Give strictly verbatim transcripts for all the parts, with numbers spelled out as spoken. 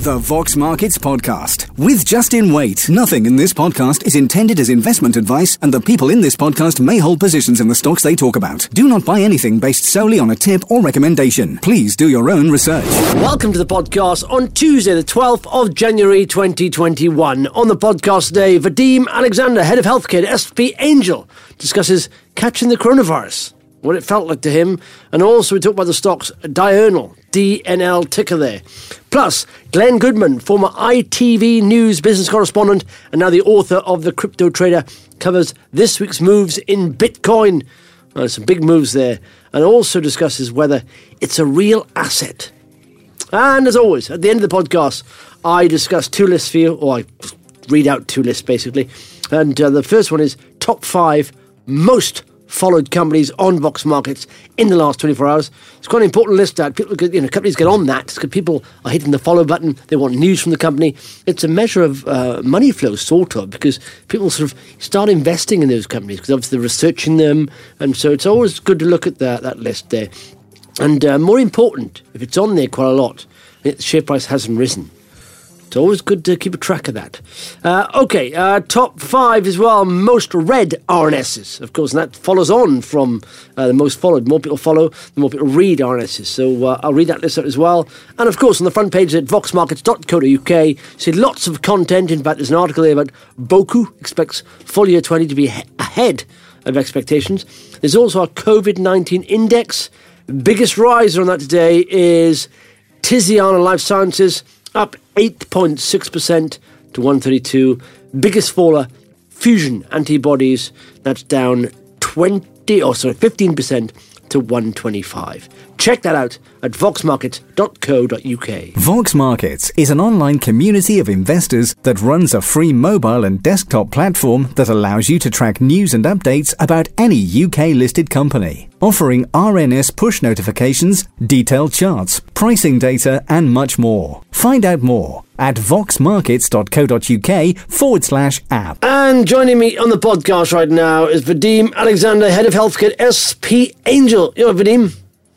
The Vox Markets Podcast with Justin Waite. Nothing in this podcast is intended as investment advice, and the people in this podcast may hold positions in the stocks they talk about. Do not buy anything based solely on a tip or recommendation. Please do your own research. Welcome to the podcast on Tuesday, the twelfth of January, twenty twenty-one. On the podcast today, Vadim Alexander, Head of Healthcare at S P Angel, discusses catching the coronavirus, what it felt like to him, and also we talk about the stocks Diurnal, D N L ticker there. Plus, Glenn Goodman, former I T V News business correspondent and now the author of The Crypto Trader, covers this week's moves in Bitcoin. Uh, some big moves there, and also discusses whether it's a real asset. And as always, at the end of the podcast, I discuss two lists for you, or I read out two lists basically. And uh, the first one is top five most followed companies on Vox Markets in the last twenty-four hours. It's quite an important list that people, you know, companies get on that because people are hitting the follow button. They want news from the company. It's a measure of uh, money flow, sort of, because people sort of start investing in those companies because obviously they're researching them, and so it's always good to look at that that list there. And uh, more important, if it's on there quite a lot, the share price hasn't risen. It's always good to keep a track of that. Uh, okay, uh, top five as well, most read R N Ss, of course, and that follows on from uh, the most followed. The more people follow, the more people read R N Ss. So uh, I'll read that list out as well. And of course, on the front page at vox markets dot co dot uk, you see lots of content. In fact, there's an article there about Boku expects full year twenty to be he- ahead of expectations. There's also a COVID nineteen index. Biggest riser on that today is Tiziana Life Sciences, up eight point six percent to one thirty-two. Biggest faller, Fusion Antibodies. That's down twenty, oh sorry, fifteen percent to one twenty-five. Check that out at vox markets dot co dot uk. Vox Markets is an online community of investors that runs a free mobile and desktop platform that allows you to track news and updates about any U K-listed company, offering R N S push notifications, detailed charts, pricing data, and much more. Find out more at vox markets dot co dot uk forward slash app. And joining me on the podcast right now is Vadim Alexander, Head of Healthcare at S P Angel. You know, Vadim?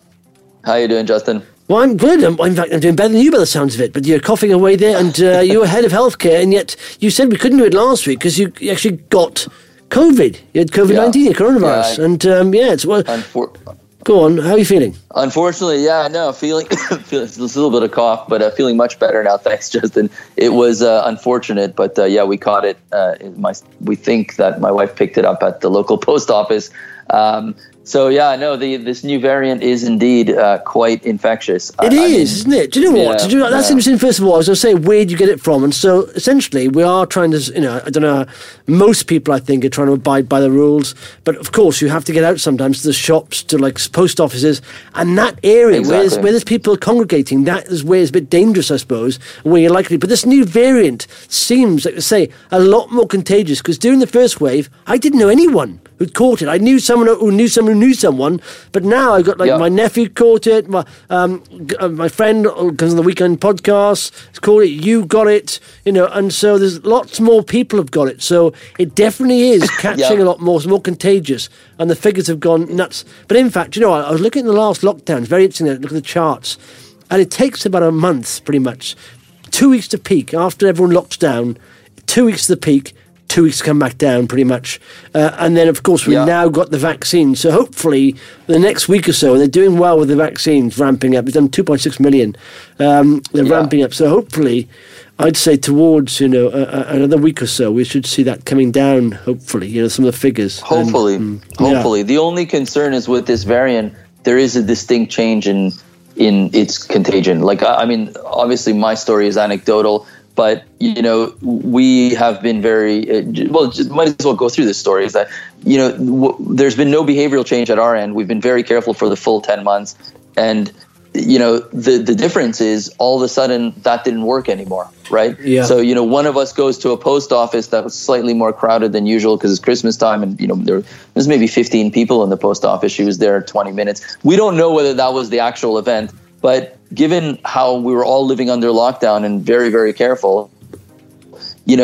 How you doing, Justin? Well, I'm good. I'm, in fact, I'm doing better than you by the sounds of it. But you're coughing away there, and uh, you were head of healthcare, and yet you said we couldn't do it last week because you actually got COVID. You had COVID nineteen, yeah. coronavirus, yeah, I, and um, yeah, it's well. Unfor- go on. How are you feeling? Unfortunately, yeah, no, feeling, feeling a little bit of cough, but uh, feeling much better now. Thanks, Justin. It was uh, unfortunate, but uh, yeah, we caught it. Uh, my we think that my wife picked it up at the local post office. Um, So, yeah, no, the this new variant is indeed uh, quite infectious. It I, is, I mean, isn't it? Do you know what? Yeah, you know, that's yeah. interesting, first of all. I was going to say, where did you get it from? And so, essentially, we are trying to, you know, I don't know, most people, I think, are trying to abide by the rules. But, of course, you have to get out sometimes to the shops, to, like, post offices. And that area exactly. where, there's, where there's people congregating, that is where it's a bit dangerous, I suppose, where you're likely. But this new variant seems, like I say, a lot more contagious. Because during the first wave, I didn't know anyone who'd caught it. I knew someone who knew someone who knew someone, but now I got like yeah. my nephew caught it, my um, uh, my friend comes on the weekend podcast has caught it, you got it, you know, and so there's lots more people have got it. So it definitely is catching yeah. a lot more, it's more contagious, and the figures have gone nuts. But in fact, you know, I was looking at the last lockdown, it's very interesting, look at the charts, and it takes about a month, pretty much, two weeks to peak after everyone locks down, two weeks to the peak, two weeks to come back down, pretty much. Uh, and then, of course, we've yeah. now got the vaccine. So hopefully, the next week or so, and they're doing well with the vaccines, ramping up. They've done two point six million. Um, they're yeah. ramping up. So hopefully, I'd say towards, you know, uh, another week or so, we should see that coming down, hopefully, you know, some of the figures. Hopefully. And, um, hopefully. Yeah. The only concern is with this variant, there is a distinct change in in its contagion. Like, I mean, obviously, my story is anecdotal. But, you know, we have been very, uh, well, just might as well go through this story, is that, you know, w- there's been no behavioral change at our end. We've been very careful for the full ten months. And, you know, the, the difference is all of a sudden that didn't work anymore, right? Yeah. So, you know, one of us goes to a post office that was slightly more crowded than usual because it's Christmas time. And, you know, there was maybe fifteen people in the post office. She was there twenty minutes. We don't know whether that was the actual event. But given how we were all living under lockdown and very, very careful, you know,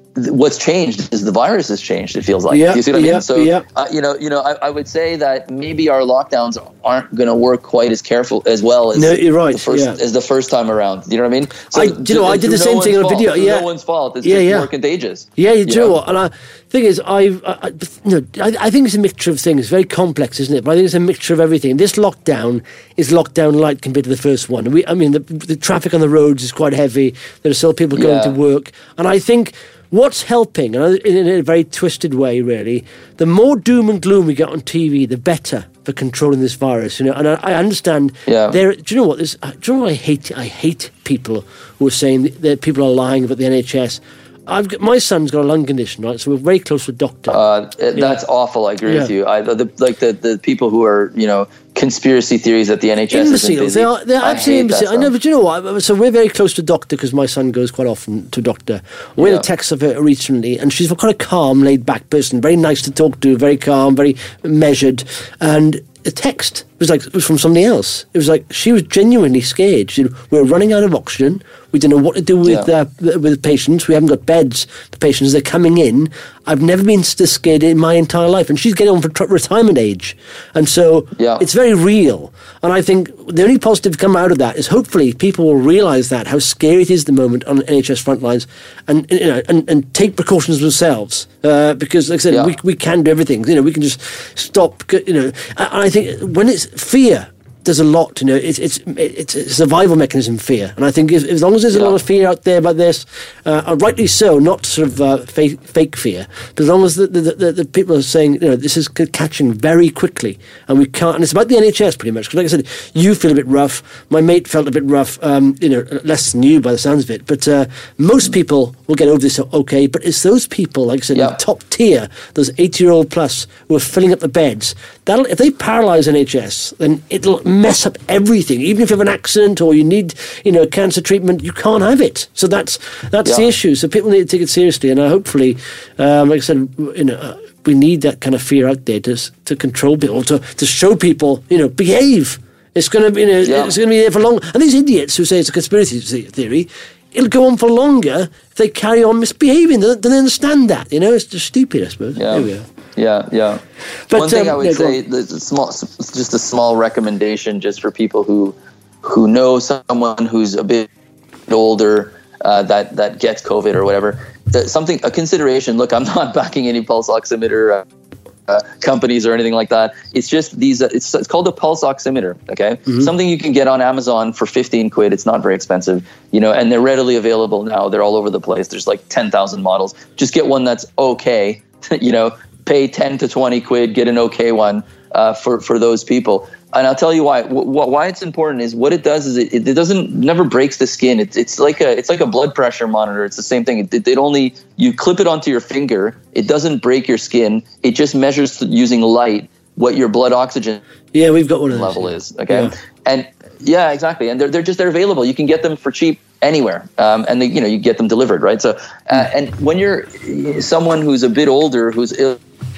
what's changed is the virus has changed. It feels like. Yeah, Do you see what I yeah, mean? So, yeah. uh, you know, you know, I, I would say that maybe our lockdowns aren't going to work quite as careful as well as no, you're right. the first yeah. as the first time around. You know what I mean? So, I, do you know, I did the no same thing in a fault. video. Through Yeah, no one's fault. It's yeah, just yeah. more contagious. Yeah, you you do. know? And I thing is, I, I, you know, I, I think it's a mixture of things. Very complex, isn't it? But I think it's a mixture of everything. This lockdown is lockdown light compared to the first one. We, I mean, the, the traffic on the roads is quite heavy. There are still people going Yeah. to work, and I think. What's helping, and in a very twisted way, really, the more doom and gloom we get on T V, the better for controlling this virus. You know, and I, I understand. Yeah. There, do you know what? There's, do you know what I hate? I hate people who are saying that, that people are lying about the N H S. I've got, my son's got a lung condition, right? So we're very close to a doctor. Uh, it, Yeah. That's awful. I agree Yeah. with you. I the, the, like the, the people who are, you know, conspiracy theories that the N H S isn't Imbeciles. busy. They are. They're I absolutely hate that imbeciles. I know, stuff. but you know what? So we're very close to a doctor because my son goes quite often to a doctor. We had Yeah. a text of her recently, and she's quite a calm, laid-back person, very nice to talk to, very calm, very measured, and. A text was like it was from somebody else. It was like she was genuinely scared. She said, "We're running out of oxygen. We don't know what to do with Yeah. uh, with patients. We haven't got beds for patients. They're coming in. I've never been this scared in my entire life." And she's getting on for tr- retirement age, and so Yeah. it's very real. And I think the only positive to come out of that is hopefully people will realise that how scary it is at the moment on N H S front lines, and you know, and, and take precautions themselves. Uh, because, like I said, Yeah. we we can do everything. You know, we can just stop. You know, and I think when it's fear. There's a lot, you know. It's it's it's a survival mechanism, fear, and I think if, as long as there's a Yeah. lot of fear out there about this, uh, and rightly so, not sort of uh, fake, fake fear, but as long as the the, the the people are saying, you know, this is c- catching very quickly, and we can't. And it's about the N H S pretty much, because like I said, you feel a bit rough. My mate felt a bit rough, um, you know, less than you by the sounds of it. But uh, most people will get over this okay. But it's those people, like I said, Yeah. in top tier, those eighty-year-old plus who are filling up the beds. That'll if they paralyse N H S, then it'll mess up everything. Even if you have an accident or you need, you know, cancer treatment, you can't have it. So that's that's the Yeah. issue. So people need to take it seriously, and uh, hopefully, um, like I said, you know, uh, we need that kind of fear out there to s- to control people, to to show people, you know, behave. It's going to be, you know, Yeah. it's going to be there for long. And these idiots who say it's a conspiracy the- theory, it'll go on for longer if they carry on misbehaving. They don't, they don't understand that. You know, it's just stupid, I suppose. Yeah. There we are. Yeah, yeah. But, One thing um, I would yeah, go say, on. there's a small, just a small recommendation, just for people who who know someone who's a bit older uh, that that gets COVID or whatever. That something a consideration. Look, I'm not backing any pulse oximeter uh, uh, companies or anything like that. It's just these. Uh, it's it's called a pulse oximeter. Okay, Mm-hmm. something you can get on Amazon for fifteen quid. It's not very expensive, you know, and they're readily available now. They're all over the place. There's like ten thousand models. Just get one that's okay. You know, pay ten to twenty quid, get an okay one uh, for for those people. And I'll tell you why. W- why it's important is what it does is it, it doesn't never breaks the skin. It's it's like a it's like a blood pressure monitor. It's the same thing. It, it only you clip it onto your finger. It doesn't break your skin. It just measures using light what your blood oxygen Yeah, we've got one of those. level yeah. is. Okay, Yeah. and yeah, exactly. And they're they're just they're available. You can get them for cheap anywhere, um, and they, you know you get them delivered, right? So, uh, and when you're someone who's a bit older, who's ill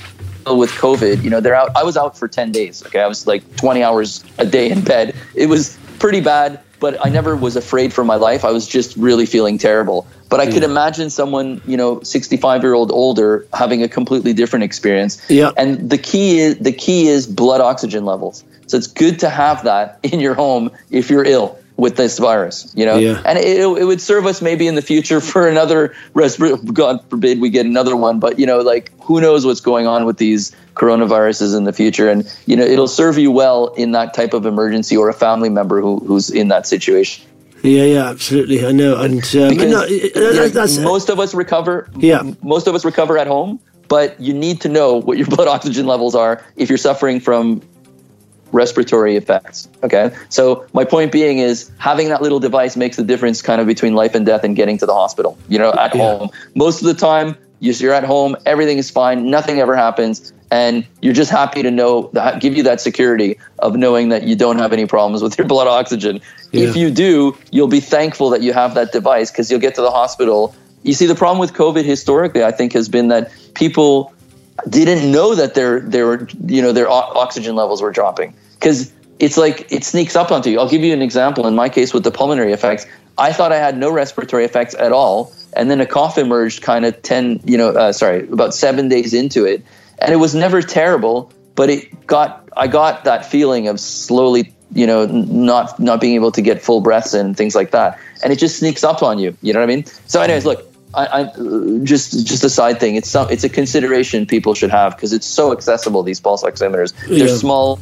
with COVID, you know, they're out. I was out for ten days. Okay. I was like twenty hours a day in bed. It was pretty bad, but I never was afraid for my life. I was just really feeling terrible. But I could imagine someone, you know, sixty-five year old older having a completely different experience. Yeah. And the key is the key is blood oxygen levels. So it's good to have that in your home if you're ill with this virus, you know, Yeah. and it, it would serve us maybe in the future for another respiratory, God forbid we get another one, but you know, like who knows what's going on with these coronaviruses in the future. And, you know, it'll serve you well in that type of emergency or a family member who, who's in that situation. Yeah, yeah, absolutely. I know. And um, Because no, you uh, know, that's, most of us recover. Yeah. Most of us recover at home, but you need to know what your blood oxygen levels are if you're suffering from respiratory effects. Okay. So my point being is having that little device makes the difference kind of between life and death and getting to the hospital, you know, at Yeah. home. Most of the time you're at home, everything is fine, nothing ever happens. And you're just happy to know that, give you that security of knowing that you don't have any problems with your blood oxygen. Yeah. If you do, you'll be thankful that you have that device because you'll get to the hospital. You see, the problem with COVID historically, I think, has been that people didn't know that their their you know their o- oxygen levels were dropping because it's like it sneaks up onto you. I'll give you an example. In my case, with the pulmonary effects, I thought I had no respiratory effects at all and then a cough emerged kind of ten, you know, uh, sorry, about seven days into it, and it was never terrible, but it got, I got that feeling of slowly, you know, not not being able to get full breaths and things like that, and it just sneaks up on you. You know what I mean? So, anyways, look, I, I just just a side thing. It's some, it's a consideration people should have because it's so accessible. These pulse oximeters, they're Yeah. small,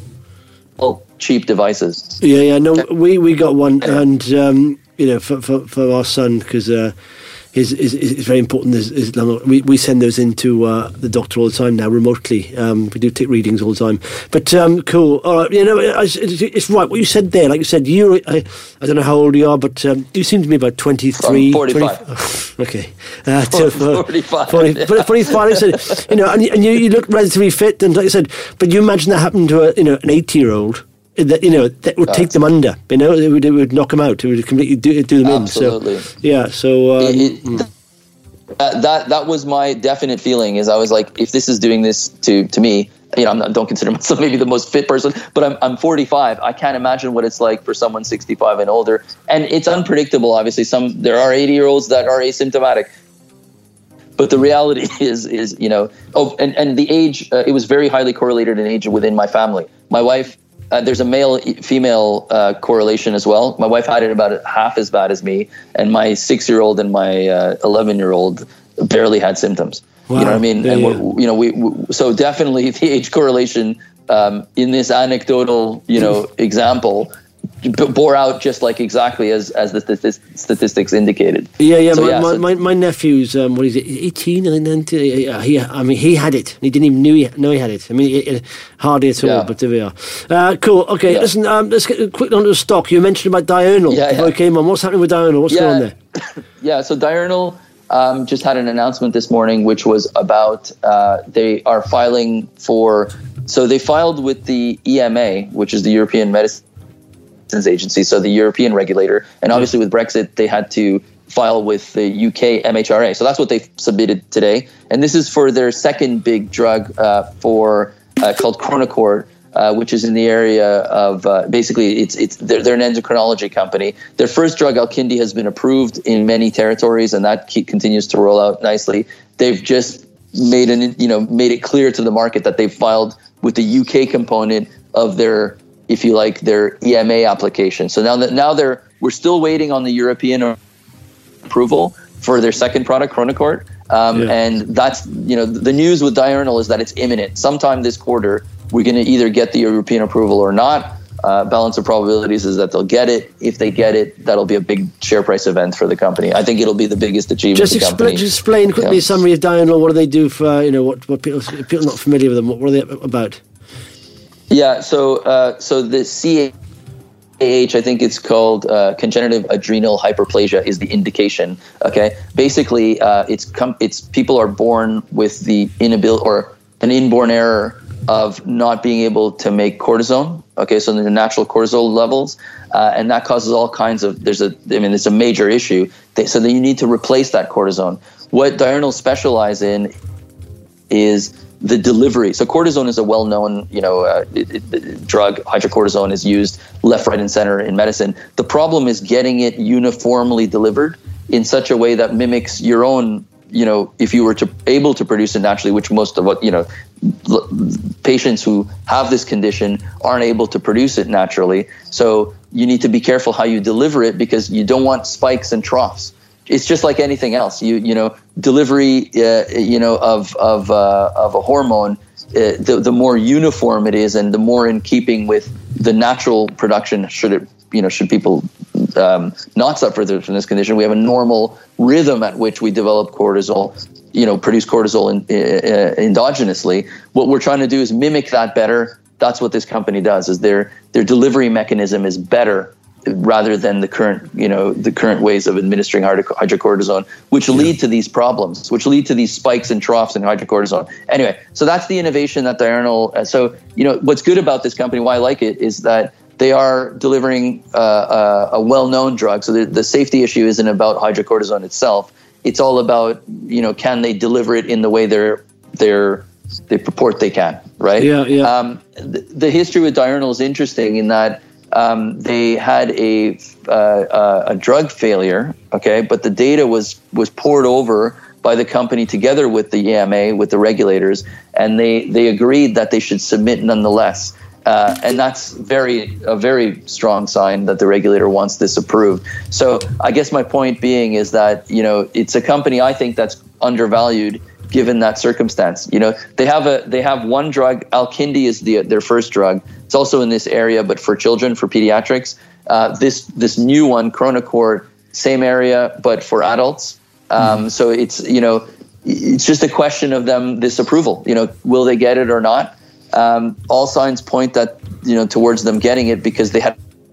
cheap devices. Yeah, yeah. No, we, we got one, and um, you know, for for, for our son, because uh, is is is very important. Is, is we we send those into uh, the doctor all the time now, remotely. Um, we do take readings all the time. But um, cool. All right, you know, it's, it's right what you said there. Like you said, you I, I don't know how old you are, but um, you seem to be about twenty-three. forty-five. twenty, okay. Uh, to, forty-five. forty, forty-five. Like I said, you know, and, and you, you look relatively fit, and like I said, but you imagine that happened to a you know an eighty-year-old. That you know that would take them under. You know, it would, it would knock them out. It would completely do, do them Absolutely. in. So yeah. So um, it, it, that, that that was my definite feeling. Is I was like, if this is doing this to to me, you know, I'm not, don't consider myself maybe the most fit person, but I'm I'm forty-five. I can't imagine what it's like for someone sixty-five and older. And it's unpredictable. Obviously, some there are eighty year olds that are asymptomatic. But the reality is, is you know, oh, and, and the age, uh, it was very highly correlated in age within my family. My wife, uh, there's a male-female uh, correlation as well. My wife had it about half as bad as me, and my six-year-old and my uh, eleven-year-old barely had symptoms. Wow. You know what I mean? Yeah, and yeah. we're, you know, we, we so definitely the age correlation um, in this anecdotal, you know, example bore out just like exactly as as the statistics indicated. Yeah, yeah. So, my, yeah my, so, my my nephew's um, what is it? eighteen, and then uh, he, I mean, he had it. He didn't even know he, know he had it. I mean, it, it, hardly at all. Yeah. But there we are. Uh, cool. Okay, Yeah. listen. Um, let's get quick on to the stock. You mentioned about Diurnal Yeah, before yeah. we came on. What's happening with Diurnal? What's yeah, going on there? yeah. So Diurnal um, just had an announcement this morning, which was about uh, they are filing for. So they filed with the E M A, which is the European Medicine Agency, so the European regulator, and obviously with Brexit they had to file with the U K M H R A, so that's what they submitted today, and this is for their second big drug uh, for uh, called Chronocort, uh, which is in the area of uh, basically it's it's they're, they're an endocrinology company. Their first drug Alkindi has been approved in many territories, and that keep, continues to roll out nicely. They've just made an you know made it clear to the market that they've filed with the U K component of their, if you like, their E M A application. So now that now they're we're still waiting on the European approval for their second product, Chronocort, um, Yeah. and that's you know the news with Diurnal is that it's imminent. Sometime this quarter, we're going to either get the European approval or not. Uh, balance of probabilities is that they'll get it. If they get it, that'll be a big share price event for the company. I think it'll be the biggest achievement Just, of the expl- company. just explain quickly Yeah. a summary of Diurnal. What do they do for you know what what people people not familiar with them? What, what are they about? Yeah, so uh, so the C A H, I think it's called uh, congenital adrenal hyperplasia, is the indication. Okay, basically, uh, it's com- it's people are born with the inability or an inborn error of not being able to make cortisone. Okay, so the natural cortisol levels, uh, and that causes all kinds of. There's a, I mean, it's a major issue. They, so then you need to replace that cortisone. What Diurnal specialize in is the delivery. So cortisone is a well-known, you know, uh, it, it, drug. Hydrocortisone is used left, right, and center in medicine. The problem is getting it uniformly delivered in such a way that mimics your own, you know, if you were to able to produce it naturally, which most of what, you know, l- patients who have this condition aren't able to produce it naturally. So you need to be careful how you deliver it because you don't want spikes and troughs. It's just like anything else. You you know, delivery uh, you know of of uh, of a hormone, uh, the the more uniform it is, and the more in keeping with the natural production. Should it you know should people um, not suffer from this condition, we have a normal rhythm at which we develop cortisol. You know, produce cortisol in, uh, endogenously. What we're trying to do is mimic that better. That's what this company does. Is their their delivery mechanism is better, rather than the current, you know, the current ways of administering hydrocortisone, which lead to these problems, which lead to these spikes and troughs in hydrocortisone. Anyway, so that's the innovation that Diurnal. Uh, so, you know, what's good about this company, why I like it, is that they are delivering uh, uh, a well-known drug. So the, the safety issue isn't about hydrocortisone itself. It's all about, you know, can they deliver it in the way they're they're they purport they can, right? Yeah, yeah. Um, the, the history with Diurnal is interesting in that um, they had a uh, a drug failure. Okay, but the data was was poured over by the company together with the E M A, with the regulators, and they they agreed that they should submit nonetheless. Uh, and that's very a very strong sign that the regulator wants this approved. So I guess my point being is that, you know, it's a company I think that's undervalued given that circumstance. You know, they have a they have one drug. Alkindi is the their first drug. It's also in this area, but for children, for pediatrics. Uh, this this new one, Chronocor, same area, but for adults. Um, mm. So it's, you know, it's just a question of them, this approval. You know, will they get it or not? Um, all signs point that, you know, towards them getting it, because they had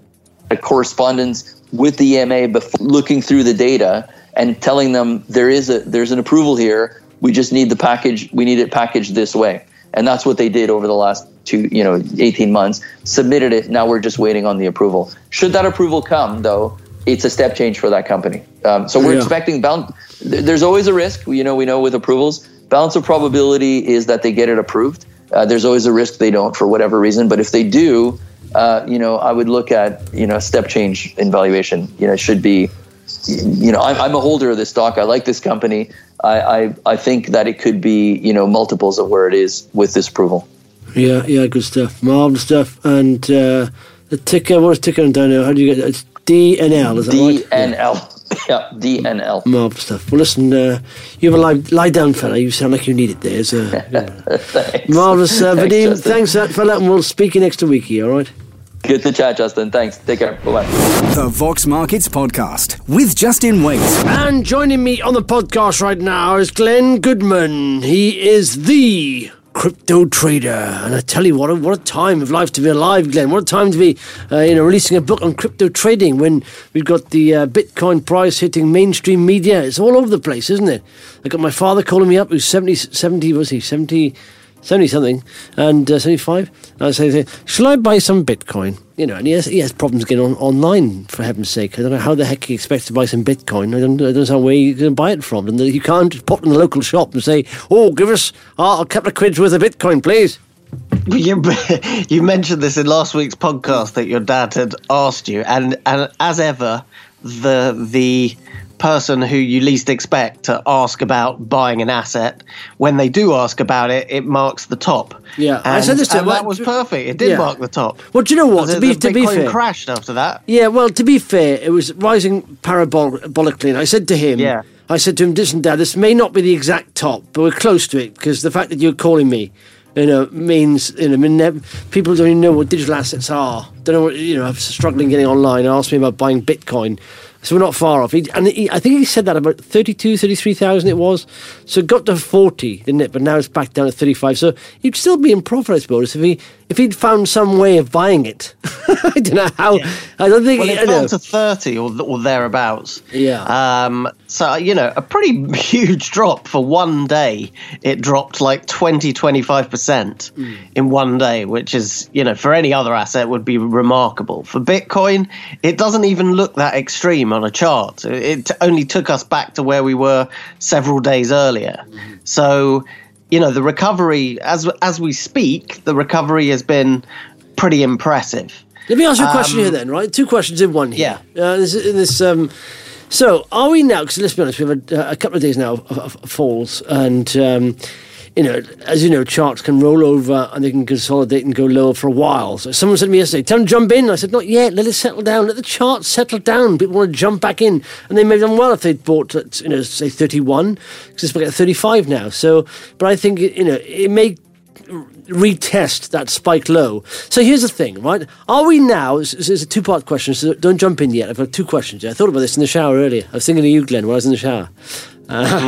a correspondence with the E M A before looking through the data and telling them there is a there's an approval here. We just need the package. We need it packaged this way, and that's what they did over the last two, you know, eighteen months. Submitted it. Now we're just waiting on the approval. Should that approval come, though, it's a step change for that company. Um, so we're yeah. expecting balance. There's always a risk. You know, we know with approvals, balance of probability is that they get it approved. Uh, there's always a risk they don't for whatever reason. But if they do, uh, you know, I would look at, you know, step change in valuation. You know, it should be, you know, I'm, I'm a holder of this stock. I like this company. I, I, I think that it could be, you know, multiples of where it is with this approval. Yeah, yeah, good stuff. Marvelous stuff. And uh, the ticker, what's the ticker down there? How do you get it? It's D N L, is that right? D N L. Yeah, D N L. Marvelous stuff. Well, listen, uh, you have a lie, lie down, fella. You sound like you need it there. So, yeah. Thanks. Marvellous. Uh, Vadim, Thanks, thanks for that, fella, and we'll speak you next week here, all right? Good to chat, Justin. Thanks. Take care. Bye-bye. The Vox Markets Podcast with Justin Waite. And joining me on the podcast right now is Glenn Goodman. He is the crypto trader, and I tell you what, what a time of life to be alive, Glenn. What a time to be, uh, you know, releasing a book on crypto trading when we've got the uh, Bitcoin price hitting mainstream media. It's all over the place, isn't it? I got my father calling me up, who's seventy, seventy, was he seventy, seventy something, and uh, seventy-five. And I say, shall I buy some Bitcoin? You know, and he has, he has problems getting on online, for heaven's sake. I don't know how the heck he expects to buy some Bitcoin. I don't, I don't know where you're going to buy it from. And you can't just pop in the local shop and say, oh, give us uh, a couple of quid's worth of Bitcoin, please. You, you mentioned this in last week's podcast that your dad had asked you, and, and as ever, the the person who you least expect to ask about buying an asset, when they do ask about it, it marks the top. Yeah, and, I said this to and him. that was perfect. It did yeah. mark the top. Well, do you know what? To be, to be fair, crashed after that. Yeah, well, to be fair, it was rising parabolically, and I said to him, yeah. I said to him, listen, Dad, this may not be the exact top, but we're close to it, because the fact that you're calling me, you know, means, you know, I mean, people don't even know what digital assets are. Don't know what, you know, I'm struggling getting online. Asked me about buying Bitcoin. So we're not far off. He, and he, I think he said that about thirty-two, thirty-three thousand it was. So it got to forty, didn't it? But now it's back down to thirty-five. So he'd still be in profit, I suppose, if, he, if he'd found some way of buying it. I don't know how. Yeah. I don't think... Well, it I fell know. to thirty or, or thereabouts. Yeah. Um, so, you know, a pretty huge drop for one day. It dropped like twenty, twenty-five percent mm. in one day, which is, you know, for any other asset would be remarkable. For Bitcoin, it doesn't even look that extreme on a chart. It only took us back to where we were several days earlier. Mm-hmm. So, you know, the recovery, as as we speak, the recovery has been pretty impressive. Let me ask you a question um, here then, right? Two questions in one here. Yeah. Uh, this, this, um, so, are we now, because let's be honest, we have a, a couple of days now of, of, of falls, and, um, you know, as you know, charts can roll over and they can consolidate and go lower for a while. So someone said to me yesterday, tell them to jump in. I said, not yet, let it settle down, let the charts settle down. People want to jump back in, and they may have done well if they'd bought at, you know, say thirty-one, because it's back at thirty-five now. So, but I think, you know, it may retest that spike low. So here's the thing, right? Are we now, it's, it's a two-part question, so don't jump in yet. I've got two questions. I thought about this in the shower earlier. I was thinking of you, Glenn, when I was in the shower. Uh,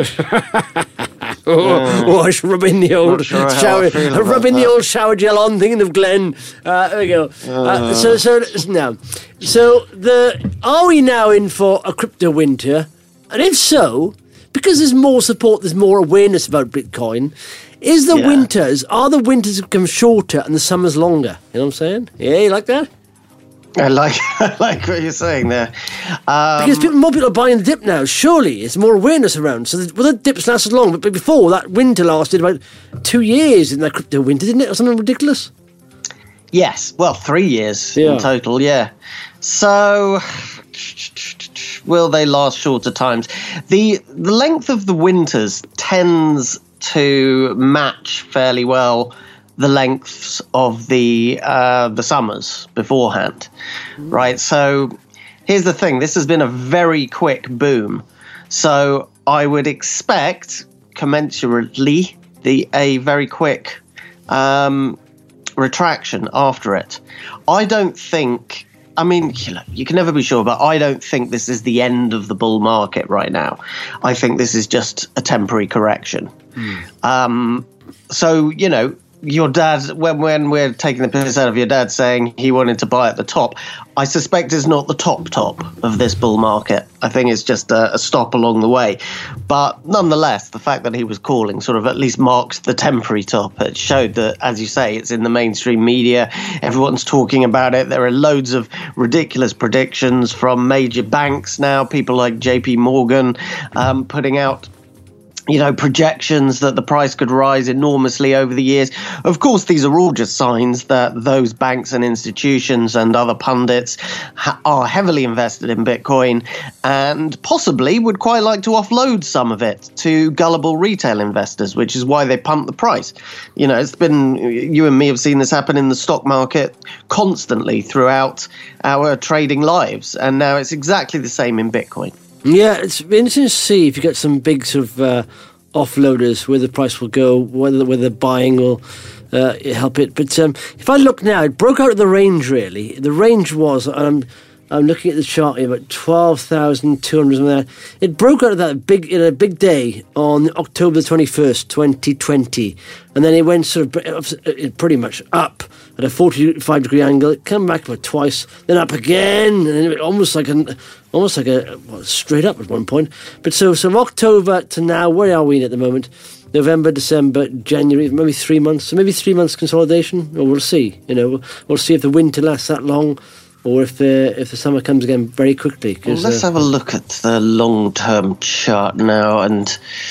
mm. oh, oh, I should rub in the old sure shower, rub in the old shower gel on, thinking of Glenn. Uh, there we go. Uh, uh. So, so now, so the are we now in for a crypto winter? And if so, because there's more support, there's more awareness about Bitcoin. Is the yeah. winters, are the winters become shorter and the summers longer? You know what I'm saying? Yeah, you like that? I like I like what you're saying there. Um, because people, more people are buying the dip now. Surely, it's more awareness around. So the, well, the dips last as long, but before, that winter lasted about two years in that crypto winter, didn't it? Or something ridiculous? Yes, well, three years Yeah. in total, yeah. So, will they last shorter times? The the length of the winters tends to match fairly well the lengths of the uh, the summers beforehand, right? So, here's the thing. This has been a very quick boom. So, I would expect, commensurately, the a very quick um, retraction after it. I don't think, I mean, you know, you can never be sure, but I don't think this is the end of the bull market right now. I think this is just a temporary correction. Mm. Um, so, you know, your dad, when, when we're taking the piss out of your dad saying he wanted to buy at the top, I suspect it's not the top top of this bull market. I think it's just a, a stop along the way. But nonetheless, the fact that he was calling sort of at least marked the temporary top. It showed that, as you say, it's in the mainstream media. Everyone's talking about it. There are loads of ridiculous predictions from major banks now, people like J P Morgan um, putting out you know, projections that the price could rise enormously over the years. Of course, these are all just signs that those banks and institutions and other pundits ha- are heavily invested in Bitcoin and possibly would quite like to offload some of it to gullible retail investors, which is why they pump the price. You know, it's been, you and me have seen this happen in the stock market constantly throughout our trading lives. And now it's exactly the same in Bitcoin. Yeah, it's interesting to see if you get some big sort of uh, offloaders where the price will go, whether whether buying will uh, help it. But um, if I look now, it broke out of the range really. The range was, um, I'm looking at the chart here, about twelve thousand two hundred something like that. It broke out of that big in a big day on October the twenty-first, twenty twenty. And then it went sort of pretty much up at a forty-five degree angle. It came back about twice, then up again, and then almost like an almost like a well, straight up at one point. But so from October to now, where are we at the moment? November, December, January, maybe three months. So maybe three months consolidation, or we'll see. You know, we'll, we'll see if the winter lasts that long, or if the if the summer comes again very quickly. Well, let's uh, have a look at the long-term chart now, and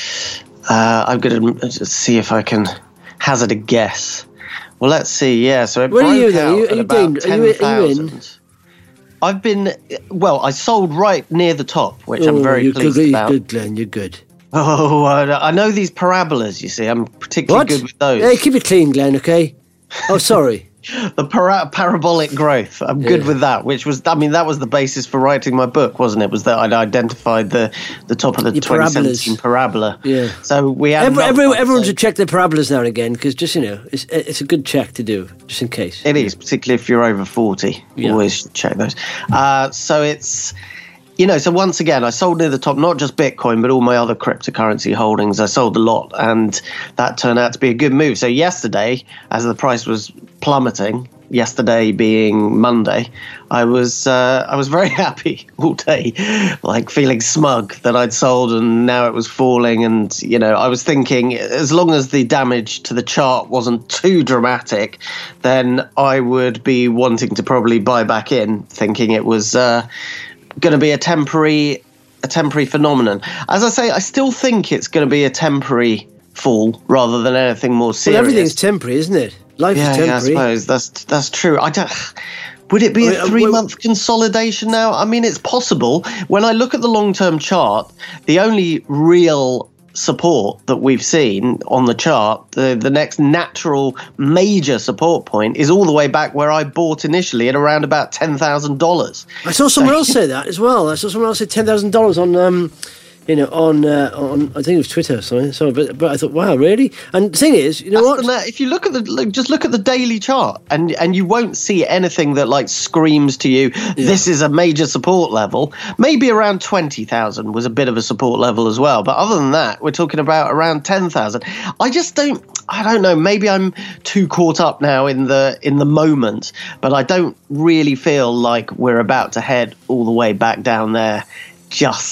uh, I'm going to see if I can hazard a guess. Well, let's see. Yeah, so it Where broke are you then? out Are you, at are you about doing, ten are you, are you in? thousand. I've been, well, I sold right near the top, which Oh, I'm very you're pleased good, about. You're good, Glenn. You're good. Oh, I, I know these parabolas, you see. I'm particularly What? good with those. Hey, keep it clean, Glenn, okay? Oh, sorry. The para- parabolic growth. I'm good Yeah. with that, which was, I mean, that was the basis for writing my book, wasn't it? Was that I'd identified the, the top of the Your twenty parabolas. seventeen parabola. Yeah. So we had Every, another every, one, everyone so- should check their parabolas now and again, because just, you know, it's it's a good check to do, just in case. It is, particularly if you're over forty. Yeah. Always check those. Uh, so it's, you know, so once again, I sold near the top, not just Bitcoin, but all my other cryptocurrency holdings. I sold a lot, and that turned out to be a good move. So yesterday, as the price was plummeting, yesterday being Monday, I was uh, I was very happy all day, like feeling smug that I'd sold and now it was falling. And, you know, I was thinking as long as the damage to the chart wasn't too dramatic, then I would be wanting to probably buy back in, thinking it was uh, going to be a temporary a temporary phenomenon. As I say, I still think it's going to be a temporary fall rather than anything more serious. Well, everything's temporary, isn't it? Life Yeah, is yeah, I temporary. suppose that's that's true. I don't. Would it be I mean, a three-month consolidation now? I mean, it's possible. When I look at the long-term chart, the only real support that we've seen on the chart, the, the next natural major support point is all the way back where I bought initially at around about ten thousand dollars. I saw someone else say that as well. I saw someone else say ten thousand dollars on, um, you know, on uh, on I think it was Twitter or something. So, but but I thought, wow, really? And the thing is, you know what? If you look at the look, just look at the daily chart, and and you won't see anything that like screams to you, yeah. This is a major support level. Maybe around twenty thousand was a bit of a support level as well, but other than that, we're talking about around ten thousand. I just don't. I don't know. Maybe I'm too caught up now in the in the moment, but I don't really feel like we're about to head all the way back down there just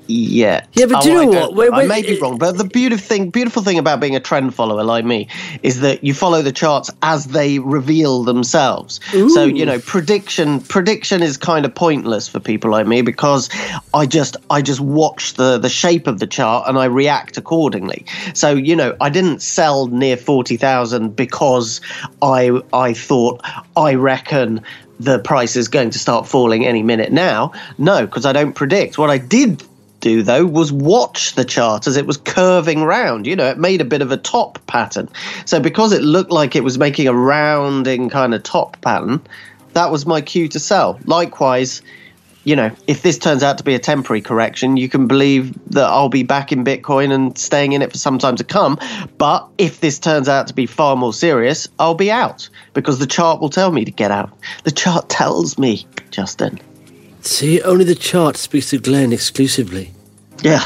yet. Yeah, but do you Oh, know I what? don't- When- I when- may be wrong, but the beautiful thing, beautiful thing about being a trend follower like me is that you follow the charts as they reveal themselves. So, you know, prediction prediction is kind of pointless for people like me because I just I just watch the the shape of the chart and I react accordingly. So, you know, I didn't sell near forty thousand because I I thought I reckon the price is going to start falling any minute now. No, because I don't predict. What I did do, though, was watch the chart as it was curving round. You know, it made a bit of a top pattern. So because it looked like it was making a rounding kind of top pattern, that was my cue to sell. Likewise, you know, if this turns out to be a temporary correction, you can believe that I'll be back in Bitcoin and staying in it for some time to come. But if this turns out to be far more serious, I'll be out because the chart will tell me to get out. The chart tells me, Justin. See, only the chart speaks to Glenn exclusively. Yeah.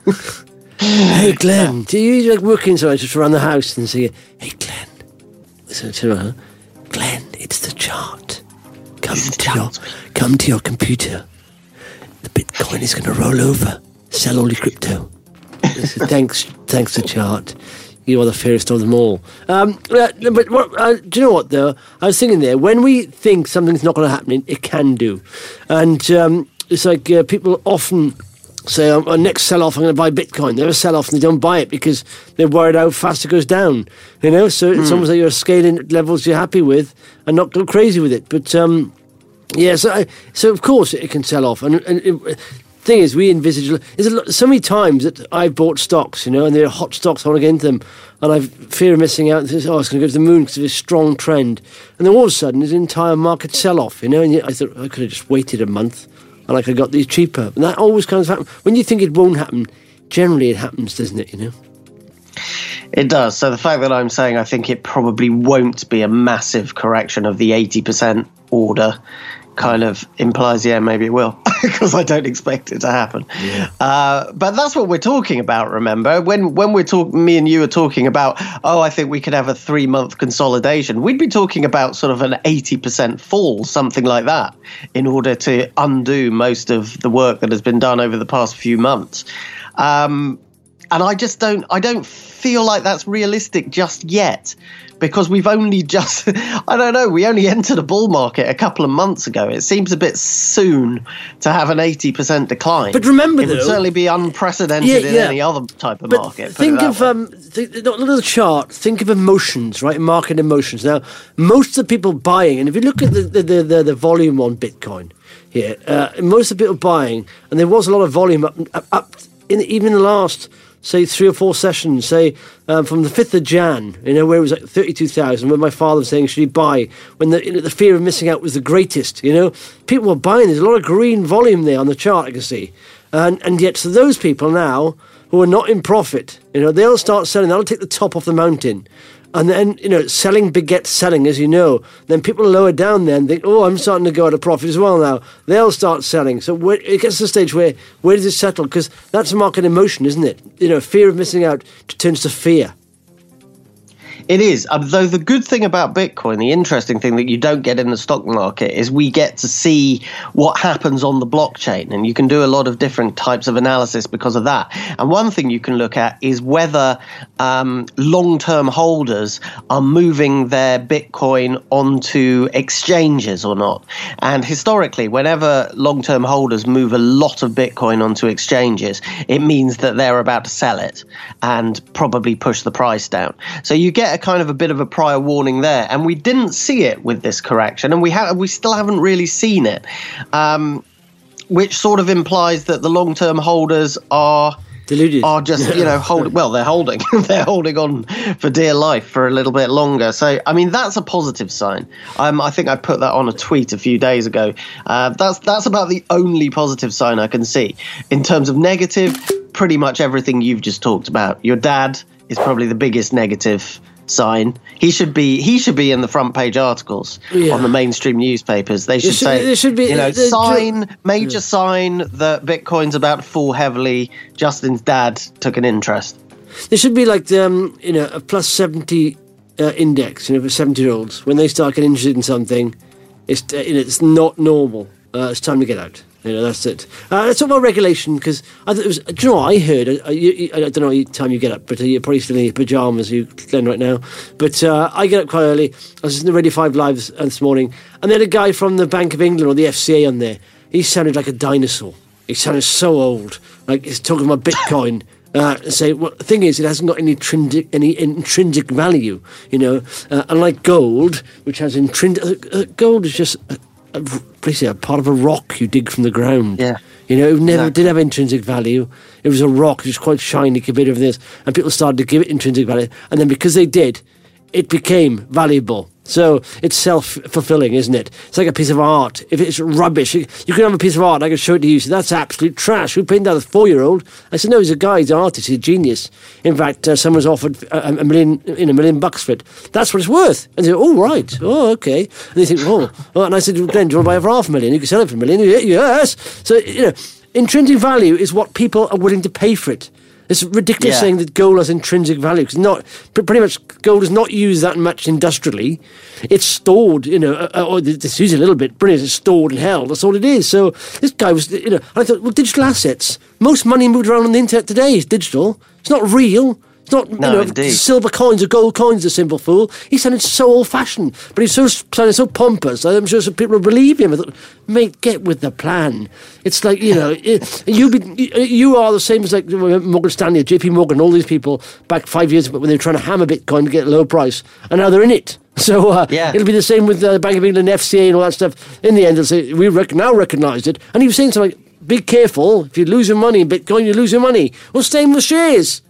Hey, Glenn, do you like working so I just around the house and say, hey, Glenn, listen to her. Glenn, it's the chart. Come to your, come to your computer. The Bitcoin is going to roll over. Sell all your crypto. Said, thanks, thanks to chart. You are the fairest of them all. Um, uh, but what, uh, do you know what, though? I was thinking there, when we think something's not going to happen, it can do. And um, it's like uh, people often say, oh, next sell-off, I'm going to buy Bitcoin. They have a sell-off and they don't buy it because they're worried how fast it goes down. You know, so it's mm. almost like you're scaling at levels you're happy with and not go crazy with it. But, um, yeah, so, I, so of course it can sell off. And, and it, thing is, we envisage there's a lot, so many times that I've bought stocks, you know, and they're hot stocks. I want to get into them, and I fear of missing out. And says, oh, it's going to go to the moon because of this strong trend, and then all of a sudden, there's an entire market sell-off, you know. And I thought I could have just waited a month, and I could have got these cheaper. And that always kind of happens when you think it won't happen. Generally, it happens, doesn't it? You know. It does. So the fact that I'm saying I think it probably won't be a massive correction of the eighty percent order kind of implies, yeah, maybe it will, because I don't expect it to happen. Yeah. Uh, but that's what we're talking about, remember? When when we're talking, me and you are talking about, oh, I think we could have a three-month consolidation, we'd be talking about sort of an eighty percent fall, something like that, in order to undo most of the work that has been done over the past few months. Um, and I just don't, I don't feel like that's realistic just yet. Because we've only just, I don't know, we only entered a bull market a couple of months ago. It seems a bit soon to have an eighty percent decline. But remember, it would though, certainly be unprecedented yeah, in yeah. any other type of but market. Think of, um, think, look at the chart, think of emotions, right? Market emotions. Now, most of the people buying, and if you look at the, the, the, the, the volume on Bitcoin here, uh, most of the people buying, and there was a lot of volume up, up, up in even in the last, say, three or four sessions, say, um, from the fifth of January, you know, where it was like thirty-two thousand, when my father was saying, should he buy, when the, you know, the fear of missing out was the greatest, you know, people were buying. There's a lot of green volume there on the chart, I can see. And, and yet, so those people now, who are not in profit, you know, they'll start selling, they'll take the top off the mountain. And then, you know, selling begets selling, as you know. Then people lower down then think, oh, I'm starting to go at a profit as well now. They'll start selling. So where, it gets to the stage where, where does it settle? Because that's a market emotion, isn't it? You know, fear of missing out turns to fear. It is. Um, though the good thing about Bitcoin, the interesting thing that you don't get in the stock market, is we get to see what happens on the blockchain. And you can do a lot of different types of analysis because of that. And one thing you can look at is whether um, long-term holders are moving their Bitcoin onto exchanges or not. And historically, whenever long-term holders move a lot of Bitcoin onto exchanges, it means that they're about to sell it and probably push the price down. So you get a kind of a bit of a prior warning there, and we didn't see it with this correction, and we have we still haven't really seen it, um, which sort of implies that the long-term holders are deluded, are just you know hold well they're holding they're holding on for dear life for a little bit longer. So I mean that's a positive sign. Um, I think I put that on a tweet a few days ago. Uh, that's that's about the only positive sign I can see. In terms of negative, pretty much everything you've just talked about. Your dad is probably the biggest negative sign. He should be he should be in the front page articles yeah. on the mainstream newspapers. They should, should say there should be, you know, the, sign major yeah. sign that Bitcoin's about to fall heavily. Justin's dad took an interest. There should be like um, you know, a plus seventy uh, index, you know, for seventy year olds. When they start getting interested in something, it's uh, you know, it's not normal. Uh, it's time to get out. You know, that's it. Uh, let's talk about regulation, because I thought it was. Do you know what I heard? I, you, I don't know what time you get up, but uh, you're probably still in your pajamas, you Glenn, right now. But uh, I get up quite early. I was listening to Radio five Live this morning, and they had a guy from the Bank of England or the F C A on there. He sounded like a dinosaur. He sounded so old. Like he's talking about Bitcoin. Uh, and say, well, the thing is, it hasn't got any intrinsic, any intrinsic value, you know. Uh, unlike gold, which has intrinsic. Uh, uh, gold is just. Uh, basically a part of a rock you dig from the ground. Yeah. You know, it never exactly. did have intrinsic value. It was a rock, it was quite shiny compared to this, and people started to give it intrinsic value, and then because they did, it became valuable. So it's self-fulfilling, isn't it? It's like a piece of art. If it's rubbish, you can have a piece of art, I can show it to you, so that's absolute trash. Who painted that as a four-year-old? I said, no, he's a guy, he's an artist, he's a genius. In fact, uh, someone's offered a, a million, in a million bucks for it. That's what it's worth. And they say, oh, right, oh, okay. And they think, oh, oh. And I said, Glenn, do you want to buy it for half a million? You can sell it for a million. Yes. So, you know, intrinsic value is what people are willing to pay for it. It's ridiculous yeah. saying that gold has intrinsic value, because not pretty much gold is not used that much industrially. It's stored, you know, uh, or it's used a little bit, but it's stored and held. That's all it is. So this guy was, you know, I thought, well, digital assets. Most money moved around on the internet today is digital. It's not real. It's not, No, you know, indeed. silver coins or gold coins, the simple fool. He sounded so old-fashioned, but he's so sounded so pompous. I'm sure some people would believe him. I thought, mate, get with the plan. It's like, you know, you be, you are the same as like Morgan Stanley, J P Morgan, all these people back five years ago when they were trying to hammer Bitcoin to get a low price, and now they're in it. So uh, yeah. it'll be the same with the uh, Bank of England, F C A, and all that stuff. In the end, they'll say, we rec- now recognise it. And he was saying something like, be careful, if you lose your money in Bitcoin, you lose your money. Well, same with shares.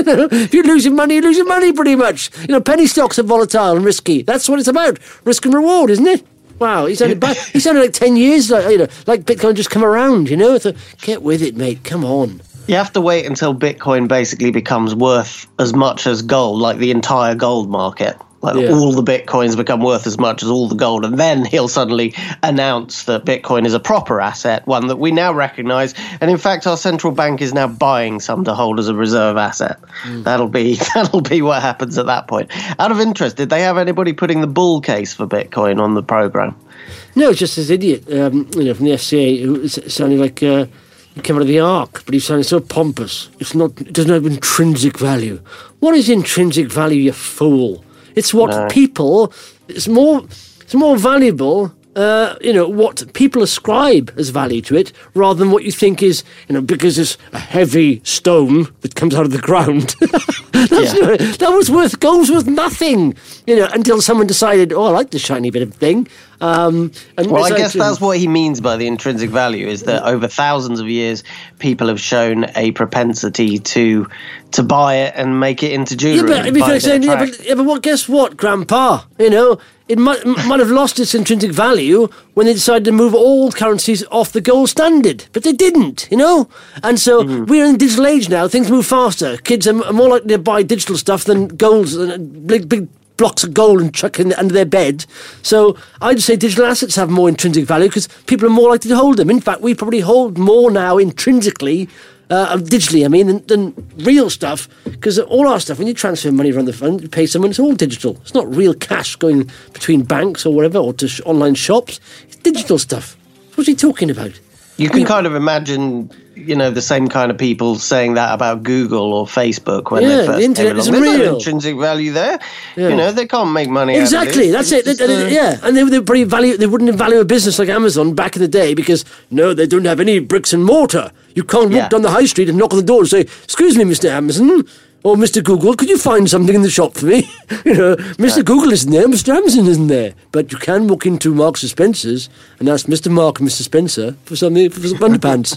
If you're losing money, you're losing money pretty much. You know, penny stocks are volatile and risky. That's what it's about. Risk and reward, isn't it? Wow, he sounded bad. He sounded like ten years, like, you know, like Bitcoin just come around, you know? So get with it, mate. Come on. You have to wait until Bitcoin basically becomes worth as much as gold, like the entire gold market. Like Yeah. all the Bitcoins become worth as much as all the gold. And then he'll suddenly announce that Bitcoin is a proper asset, one that we now recognize. And in fact, our central bank is now buying some to hold as a reserve asset. Mm. That'll be that'll be what happens at that point. Out of interest, did they have anybody putting the bull case for Bitcoin on the program? No, it's just this idiot, um, you know, from the F C A who sounded like uh, he came out of the Ark, but he sounded so pompous. It's not. It doesn't have intrinsic value. What is intrinsic value, you fool? It's what No. people. It's more. It's more valuable. Uh, you know what people ascribe as value to it, rather than what you think is. You know, because it's a heavy stone that comes out of the ground. That's, Yeah. That was worth. Gold was worth nothing. You know, until someone decided, oh, I like this shiny bit of thing. Um, and Well, I decided guess to- that's what he means by the intrinsic value, is that over thousands of years, people have shown a propensity to to buy it and make it into jewellery. Yeah, but, and if find you're it saying, yeah, attractive. but, yeah, but what, guess what, Grandpa? You know, it might, might have lost its intrinsic value when they decided to move all currencies off the gold standard. But they didn't, you know? And so Mm-hmm. we're in the digital age now. Things move faster. Kids are m- more likely to buy digital stuff than golds, uh, big, big blocks of gold and chuck in under their bed. So I'd say digital assets have more intrinsic value because people are more likely to hold them. In fact, we probably hold more now intrinsically, uh, digitally, I mean, than, than real stuff, because all our stuff, when you transfer money around the fund, you pay someone, it's all digital. It's not real cash going between banks or whatever, or to sh- online shops. It's digital stuff. What's he talking about? You can kind of imagine, you know, the same kind of people saying that about Google or Facebook when Yeah, they first the internet came is along. There's no real. intrinsic value there. Yeah. You know, they can't make money Exactly, out of that's it. it. It's They- just, they- uh, yeah, and they, they probably value. They wouldn't value a business like Amazon back in the day because no, they don't have any bricks and mortar. You can't walk Yeah. down the high street and knock on the door and say, "Excuse me, Mister Amazon or Mister Google, could you find something in the shop for me?" You know, Mister Google isn't there, Mister Amazon isn't there, but you can walk into Marks and Spencer's and ask Mister Mark and Mister Spencer for something for some underpants.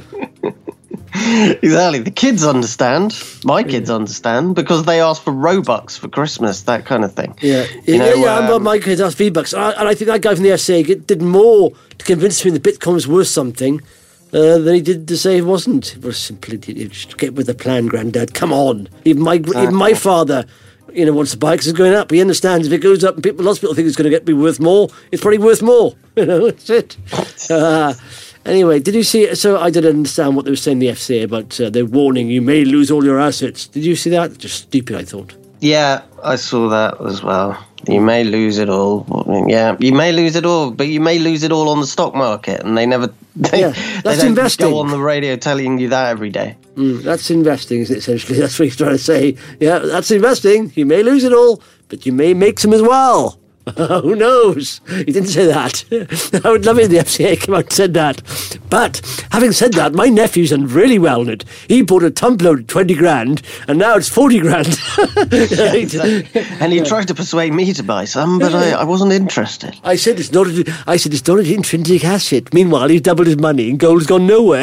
Exactly. The kids understand. My kids understand because they ask for Robux for Christmas, that kind of thing. Yeah, You yeah, know, yeah. um, but my kids asked V-Bucks, and I, and I think that guy from the F C A did more to convince me that Bitcoin was worth something uh, than he did to say it wasn't. It was simply just get with the plan, Grandad. Come on, even my even my father, you know, wants to buy because it's going up. He understands if it goes up and people, lots of people think it's going to get be worth more. It's probably worth more. You know, that's it. Uh, Anyway, did you see? So I didn't understand what they were saying in the F C A about uh, they're warning you may lose all your assets. Did you see that? Just stupid, I thought. Yeah, I saw that as well. You may lose it all. Yeah, you may lose it all, but you may lose it all on the stock market, and they never. They, yeah, that's they don't investing. Go on the radio telling you that every day. Mm, that's investing, isn't it, essentially? That's what he's trying to say. Yeah, that's investing. You may lose it all, but you may make some as well. Who knows? He didn't say that. I would love it if the F C A came out and said that. But having said that, my nephew's done really well on it. He bought a tump load at twenty grand, and now it's forty grand. Yeah, exactly. And he yeah. tried to persuade me to buy some, but I, I wasn't interested. I said it's not. A, I said it's not an intrinsic asset. Meanwhile, he's doubled his money, and gold's gone nowhere.